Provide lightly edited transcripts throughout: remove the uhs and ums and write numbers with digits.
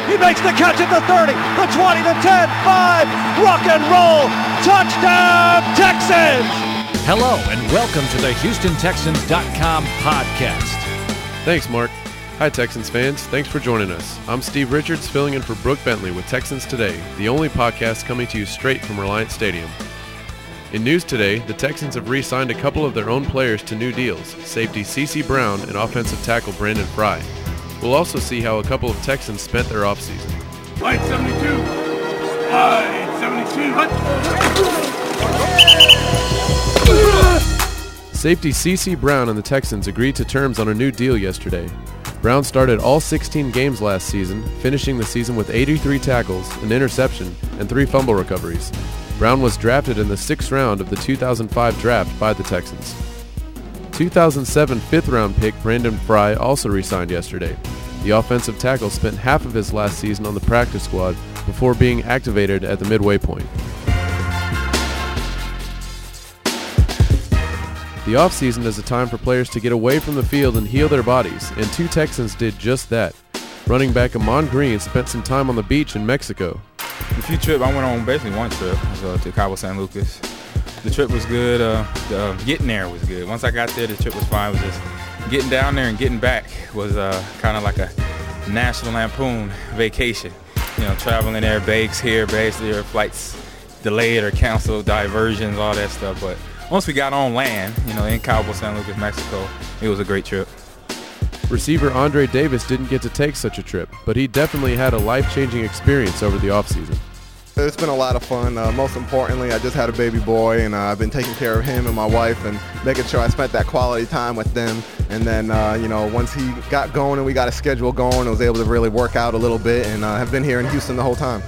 He makes the catch at the 30, the 20, the 10, 5. Rock and roll. Touchdown, Texans. Hello and welcome to the HoustonTexans.com podcast. Thanks, Mark. Hi, Texans fans. Thanks for joining us. I'm Steve Richards, filling in for Brooke Bentley with Texans Today, the only podcast coming to you straight from Reliant Stadium. In news today, the Texans have re-signed a couple of their own players to new deals, safety CeCe Brown and offensive tackle Brandon Fry. We'll also see how a couple of Texans spent their offseason. Flight 72. Flight 72. Safety CeCe Brown and the Texans agreed to terms on a new deal yesterday. Brown started all 16 games last season, finishing the season with 83 tackles, an interception, and 3 fumble recoveries. Brown was drafted in the 6th round of the 2005 draft by the Texans. 2007 5th-round pick Brandon Fry also re-signed yesterday. The offensive tackle spent half of his last season on the practice squad before being activated at the midway point. The offseason is a time for players to get away from the field and heal their bodies, and 2 Texans did just that. Running back Ahman Green spent some time on the beach in Mexico. The few trips, I went on basically one trip to Cabo San Lucas. The trip was good. Getting there was good. Once I got there, the trip was fine. It was just getting down there and getting back was kind of like a National Lampoon vacation. You know, traveling there, bags here, flights delayed or canceled, diversions, all that stuff. But once we got on land, you know, in Cabo San Lucas, Mexico, it was a great trip. Receiver Andre Davis didn't get to take such a trip, but he definitely had a life-changing experience over the offseason. It's been a lot of fun. Most importantly, I just had a baby boy, and I've been taking care of him and my wife and making sure I spent that quality time with them. And then, once he got going and we got a schedule going, I was able to really work out a little bit and have been here in Houston the whole time.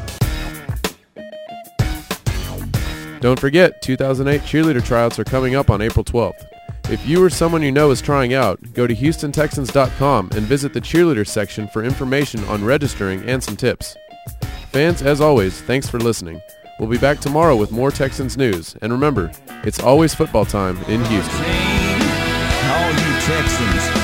Don't forget, 2008 cheerleader tryouts are coming up on April 12th. If you or someone you know is trying out, go to HoustonTexans.com and visit the cheerleader section for information on registering and some tips. Fans, as always, thanks for listening. We'll be back tomorrow with more Texans news. And remember, it's always football time in Houston. All you Texans.